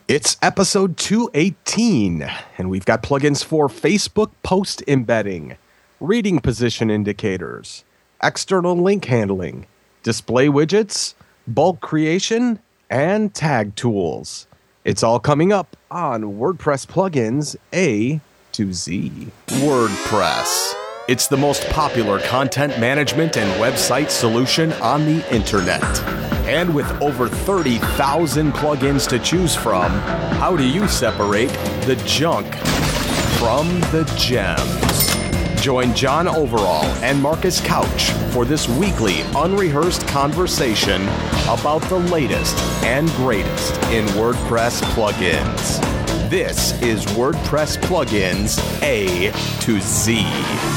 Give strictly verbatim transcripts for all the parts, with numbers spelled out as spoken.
It's episode two eighteen, and we've got plugins for Facebook post embedding, reading position indicators, external link handling, display widgets, bulk creation, and tag tools. It's all coming up on WordPress Plugins A to Z. WordPress. It's the most popular content management and website solution on the internet. And with over thirty thousand plugins to choose from, how do you separate the junk from the gems? Join John Overall and Marcus Couch for this weekly unrehearsed conversation about the latest and greatest in WordPress plugins. This is WordPress Plugins A to Z.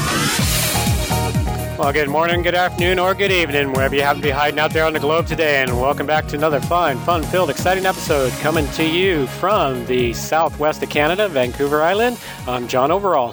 Well, good morning, good afternoon, or good evening, wherever you happen to be hiding out there on the globe today, and welcome back to another fun, fun-filled, exciting episode coming to you from the southwest of Canada, Vancouver Island. I'm John Overall.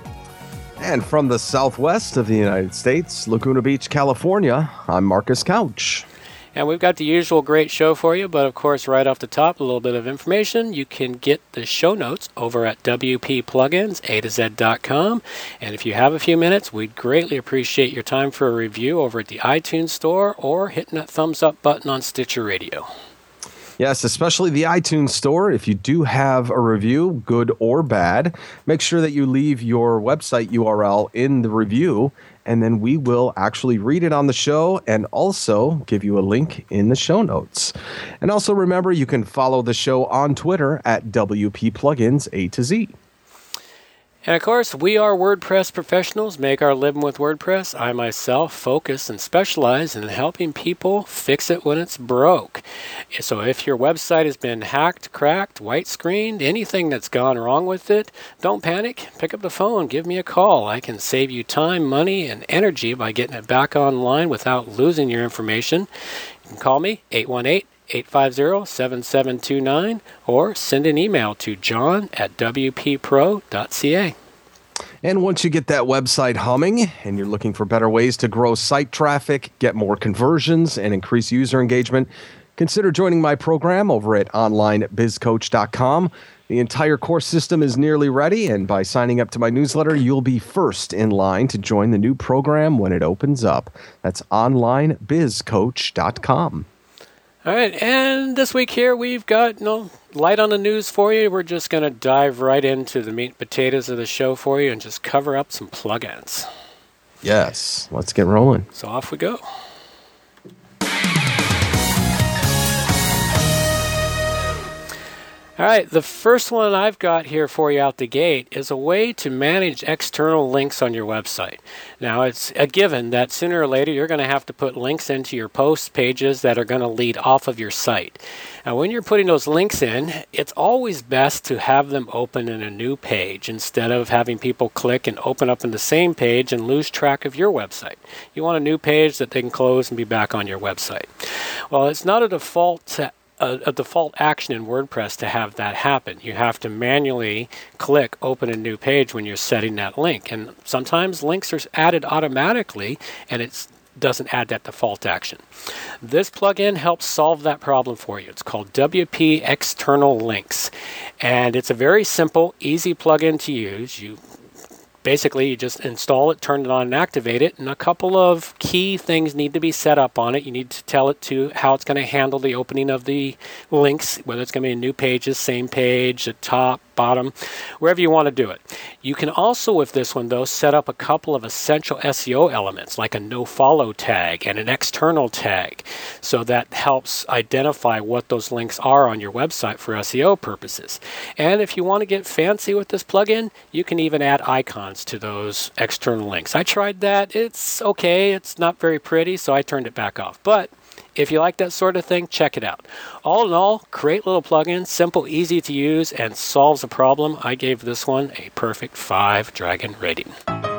And from the southwest of the United States, Laguna Beach, California, I'm Marcus Couch. And we've got the usual great show for you, but of course, right off the top, a little bit of information. You can get the show notes over at W P Plugins A to Z dot com. And if you have a few minutes, we'd greatly appreciate your time for a review over at the iTunes Store or hitting that thumbs up button on Stitcher Radio. Yes, especially the iTunes Store. If you do have a review, good or bad, make sure that you leave your website U R L in the review, and then we will actually read it on the show and also give you a link in the show notes. And also remember, you can follow the show on Twitter at W P Plugins A to Z. And of course, we are WordPress professionals, make our living with WordPress. I myself focus and specialize in helping people fix it when it's broke. So if your website has been hacked, cracked, white screened, anything that's gone wrong with it, don't panic. Pick up the phone, give me a call. I can save you time, money, and energy by getting it back online without losing your information. You can call me, eight one eight, eight five zero, seven seven two nine, or send an email to john at w p pro dot c a. And once you get that website humming and you're looking for better ways to grow site traffic, get more conversions, and increase user engagement, consider joining my program over at online biz coach dot com. The entire course system is nearly ready, and by signing up to my newsletter, you'll be first in line to join the new program when it opens up. That's online biz coach dot com. All right, and this week here we've got no light on the news for you. We're just going to dive right into the meat and potatoes of the show for you and just cover up some plugins. Yes, let's get rolling. So off we go. All right, the first one I've got here for you out the gate is a way to manage external links on your website. Now, it's a given that sooner or later you're going to have to put links into your post pages that are going to lead off of your site. Now, when you're putting those links in, it's always best to have them open in a new page instead of having people click and open up in the same page and lose track of your website. You want a new page that they can close and be back on your website. Well, it's not a default to A, a default action in WordPress to have that happen. You have to manually click open a new page when you're setting that link. And sometimes links are added automatically and it doesn't add that default action. This plugin helps solve that problem for you. It's called W P External Links. And it's a very simple, easy plugin to use. You Basically, you just install it, turn it on, and activate it, and a couple of key things need to be set up on it. You need to tell it to how it's going to handle the opening of the links, whether it's going to be new pages, same page, the top, bottom, wherever you want to do it. You can also, with this one, though, set up a couple of essential S E O elements, like a nofollow tag and an external tag, so that helps identify what those links are on your website for S E O purposes. And if you want to get fancy with this plugin, you can even add icons to those external links. I tried that. It's okay. It's not very pretty, so I turned it back off. But if you like that sort of thing, check it out. All in all, great little plugin, simple, easy to use, and solves a problem. I gave this one a perfect five dragon rating.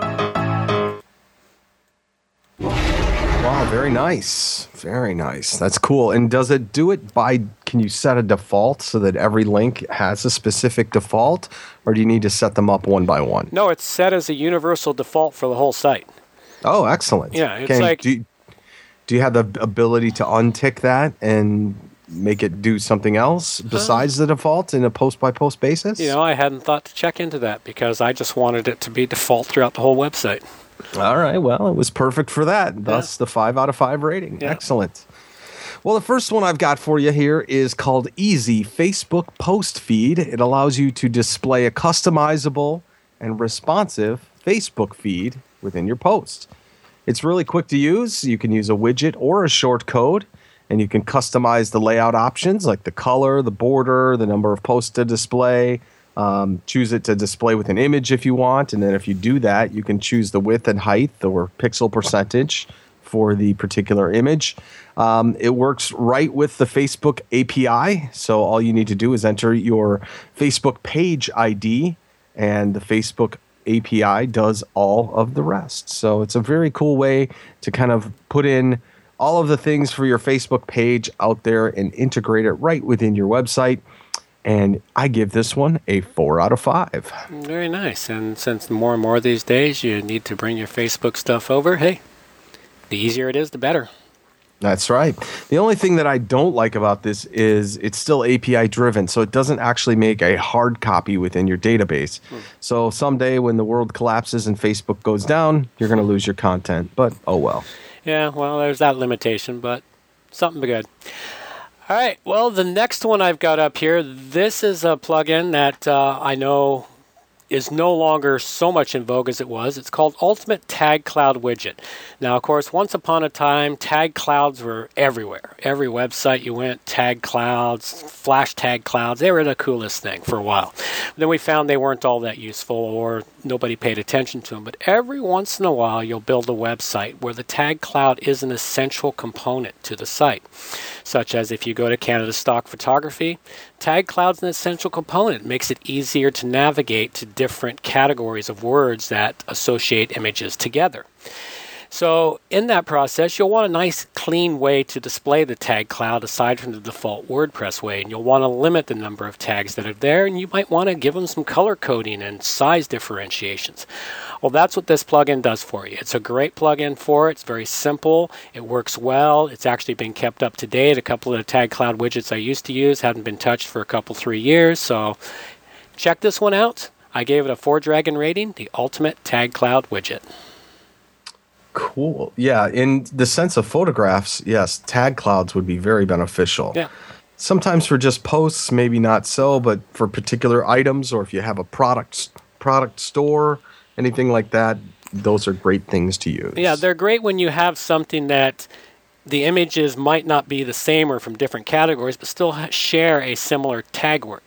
Wow, very nice. Very nice. That's cool. And does it do it by, can you set a default so that every link has a specific default, or do you need to set them up one by one? No, it's set as a universal default for the whole site. Oh, excellent. Yeah, it's can, like... Do you, do you have the ability to untick that and make it do something else besides uh, the default in a post-by-post basis? You know, I hadn't thought to check into that because I just wanted it to be default throughout the whole website. All right. Well, it was perfect for that. Thus, yeah. the five out of five rating. Yeah. Excellent. Well, the first one I've got for you here is called Easy Facebook Post Feed. It allows you to display a customizable and responsive Facebook feed within your post. It's really quick to use. You can use a widget or a short code, and you can customize the layout options like the color, the border, the number of posts to display. Um, choose it to display with an image if you want, and then if you do that, you can choose the width and height or pixel percentage for the particular image. Um, it works right with the Facebook A P I, so all you need to do is enter your Facebook page I D, and the Facebook A P I does all of the rest. So it's a very cool way to kind of put in all of the things for your Facebook page out there and integrate it right within your website. And I give this one a four out of five. Very nice. And since more and more these days you need to bring your Facebook stuff over, hey, the easier it is, the better. That's right. The only thing that I don't like about this is it's still A P I driven, so it doesn't actually make a hard copy within your database. Hmm. So someday when the world collapses and Facebook goes down, you're going to lose your content, but oh well. Yeah, well, there's that limitation, but something good. All right, well, the next one I've got up here, this is a plugin that uh, I know is no longer so much in vogue as it was. It's called Ultimate Tag Cloud Widget. Now, of course, once upon a time, tag clouds were everywhere. Every website you went, tag clouds, flash tag clouds, they were the coolest thing for a while. Then we found they weren't all that useful or nobody paid attention to them. But every once in a while, you'll build a website where the tag cloud is an essential component to the site. Such as if you go to Canada Stock Photography, tag cloud's an essential component. It makes it easier to navigate to different categories of words that associate images together. So in that process, you'll want a nice clean way to display the tag cloud aside from the default WordPress way. And you'll want to limit the number of tags that are there, and you might want to give them some color coding and size differentiations. Well, that's what this plugin does for you. It's a great plugin for it. It's very simple. It works well. It's actually been kept up to date. A couple of the tag cloud widgets I used to use haven't been touched for a couple, three years. So check this one out. I gave it a four dragon rating, the Ultimate Tag Cloud Widget. Cool. Yeah, in the sense of photographs, yes, tag clouds would be very beneficial. Yeah. Sometimes for just posts, maybe not so, but for particular items or if you have a product product store, anything like that, those are great things to use. Yeah, they're great when you have something that the images might not be the same or from different categories, but still share a similar tag word.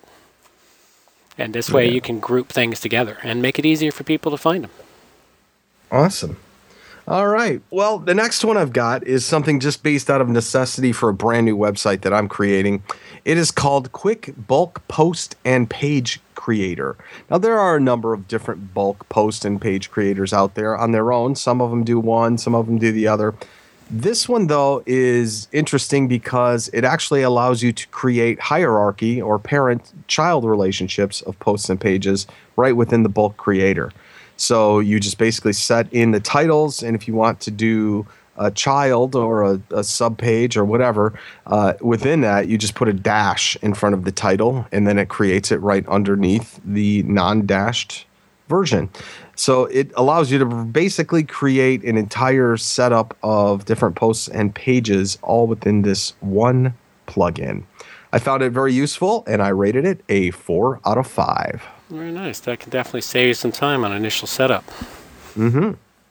And this way yeah. you can group things together and make it easier for people to find them. Awesome. All right. Well, the next one I've got is something just based out of necessity for a brand new website that I'm creating. It is called Quick Bulk Post and Page Creator. Now, there are a number of different bulk post and page creators out there on their own. Some of them do one, some of them do the other. This one, though, is interesting because it actually allows you to create hierarchy or parent-child relationships of posts and pages right within the bulk creator. So you just basically set in the titles, and if you want to do a child or a, a sub-page or whatever, uh, within that, you just put a dash in front of the title, and then it creates it right underneath the non-dashed version. So it allows you to basically create an entire setup of different posts and pages all within this one plugin. I found it very useful, and I rated it a four out of five. Very nice. That can definitely save you some time on initial setup. Mm-hmm.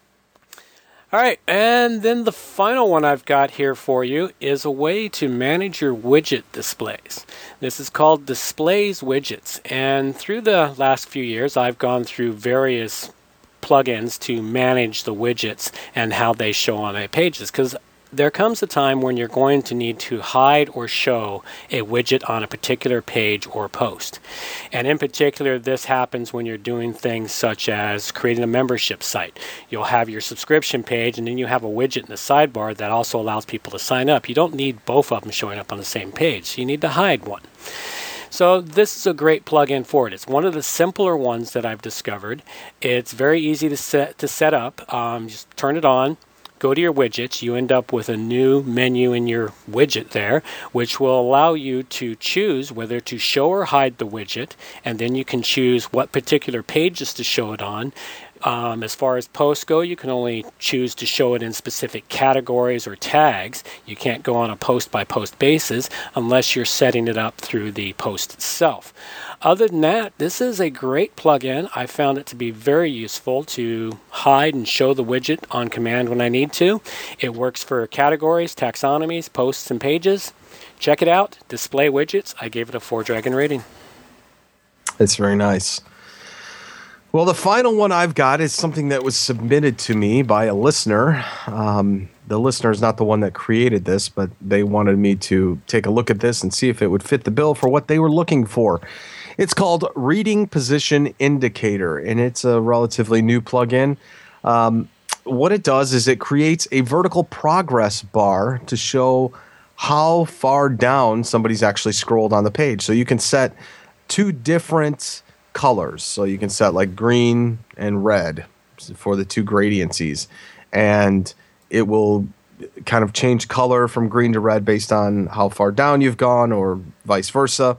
All right, and then the final one I've got here for you is a way to manage your widget displays. This is called Displays Widgets, and through the last few years, I've gone through various plugins to manage the widgets and how they show on my pages, because there comes a time when you're going to need to hide or show a widget on a particular page or post. And in particular, this happens when you're doing things such as creating a membership site. You'll have your subscription page, and then you have a widget in the sidebar that also allows people to sign up. You don't need both of them showing up on the same page. You need to hide one. So this is a great plugin for it. It's one of the simpler ones that I've discovered. It's very easy to set, to set up. Um, just turn it on. go to your widgets, you end up with a new menu in your widget there, which will allow you to choose whether to show or hide the widget, and then you can choose what particular pages to show it on. Um, as far as posts go, you can only choose to show it in specific categories or tags. You can't go on a post-by-post basis unless you're setting it up through the post itself. Other than that, this is a great plugin. I found it to be very useful to hide and show the widget on command when I need to. It works for categories, taxonomies, posts, and pages. Check it out. Display Widgets. I gave it a four dragon rating. It's very nice. Well, the final one I've got is something that was submitted to me by a listener. Um, the listener is not the one that created this, but they wanted me to take a look at this and see if it would fit the bill for what they were looking for. It's called Reading Position Indicator, and it's a relatively new plugin. Um, what it does is it creates a vertical progress bar to show how far down somebody's actually scrolled on the page. So you can set two different colors. So you can set like green and red for the two gradiencies, and it will kind of change color from green to red based on how far down you've gone or vice versa.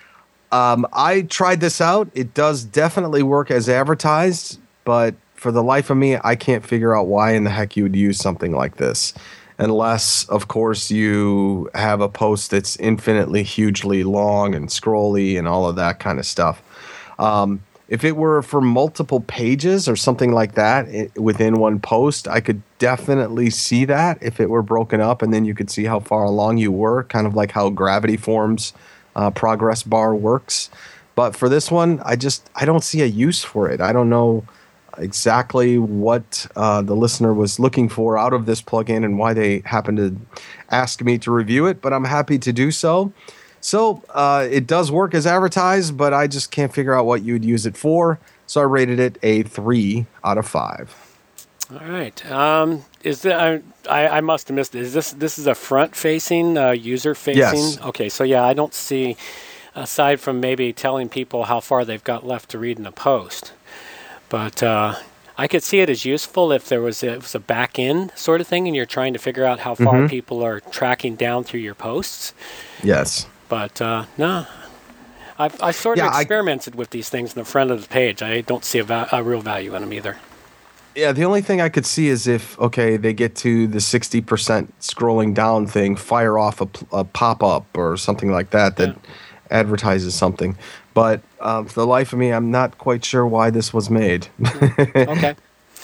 Um, I tried this out. It does definitely work as advertised, but for the life of me, I can't figure out why in the heck you would use something like this. Unless, of course, you have a post that's infinitely hugely long and scrolly and all of that kind of stuff. Um, if it were for multiple pages or something like that it, within one post, I could definitely see that if it were broken up and then you could see how far along you were, kind of like how Gravity Forms uh, progress bar works. But for this one, I just I don't see a use for it. I don't know exactly what uh, the listener was looking for out of this plugin and why they happened to ask me to review it, but I'm happy to do so. So uh, it does work as advertised, but I just can't figure out what you would use it for. So I rated it a three out of five. All right. Um, is that I, I must have missed it. Is this this is a front-facing, uh, user-facing? Yes. Okay. So yeah, I don't see, aside from maybe telling people how far they've got left to read in a post, but uh, I could see it as useful if there was a, it was a back-end sort of thing, and you're trying to figure out how far mm-hmm. people are tracking down through your posts. Yes. But uh, no, I've I sort of yeah, experimented I, with these things in the front of the page. I don't see a, va- a real value in them either. Yeah, the only thing I could see is if, okay, they get to the sixty percent scrolling down thing, fire off a, a pop-up or something like that that yeah. advertises something. But uh, for the life of me, I'm not quite sure why this was made. Okay.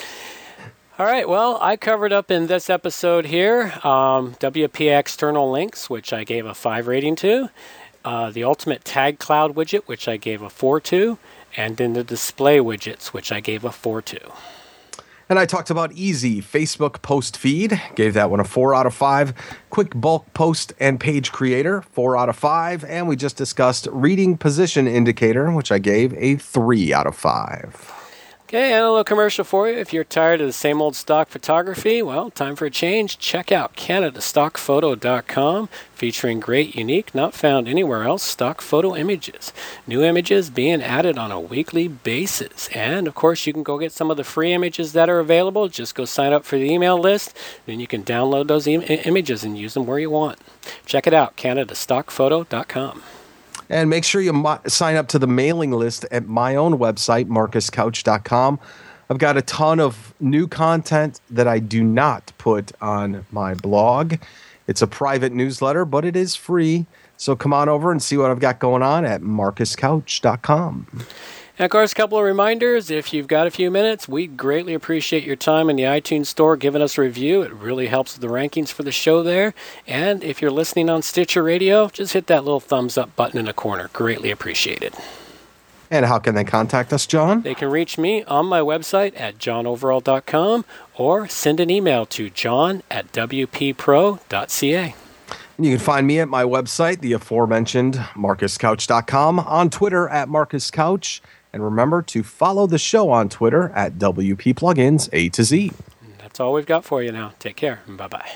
All right, well, I covered up in this episode here um, W P External Links, which I gave a five rating to, uh, the Ultimate Tag Cloud widget, which I gave a four to, and then the Display Widgets, which I gave a four to. And I talked about Easy Facebook Post Feed, gave that one a four out of five. Quick Bulk Post and Page Creator, four out of five. And we just discussed Reading Position Indicator, which I gave a three out of five. Okay, and a little commercial for you. If you're tired of the same old stock photography, well, time for a change. Check out Canada Stock Photo dot com, featuring great, unique, not found anywhere else stock photo images. New images being added on a weekly basis. And, of course, you can go get some of the free images that are available. Just go sign up for the email list. Then you can download those e- images and use them where you want. Check it out, Canada Stock Photo dot com. And make sure you mo- sign up to the mailing list at my own website, marcus couch dot com. I've got a ton of new content that I do not put on my blog. It's a private newsletter, but it is free. So come on over and see what I've got going on at marcus couch dot com. And of course, a couple of reminders. If you've got a few minutes, we'd greatly appreciate your time in the iTunes store giving us a review. It really helps with the rankings for the show there. And if you're listening on Stitcher Radio, just hit that little thumbs up button in the corner. Greatly appreciated. And how can they contact us, John? They can reach me on my website at john overall dot com or send an email to john at w p pro dot c a. And you can find me at my website, the aforementioned marcus couch dot com, on Twitter at marcuscouch. And remember to follow the show on Twitter at W P Plugins A to Z. That's all we've got for you now. Take care. Bye-bye.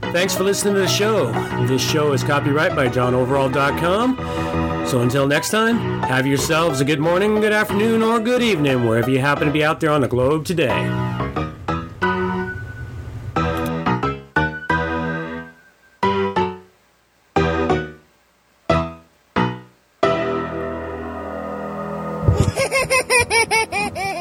Thanks for listening to the show. This show is copyright by john overall dot com. So until next time, have yourselves a good morning, good afternoon, or good evening, wherever you happen to be out there on the globe today. Hehehehe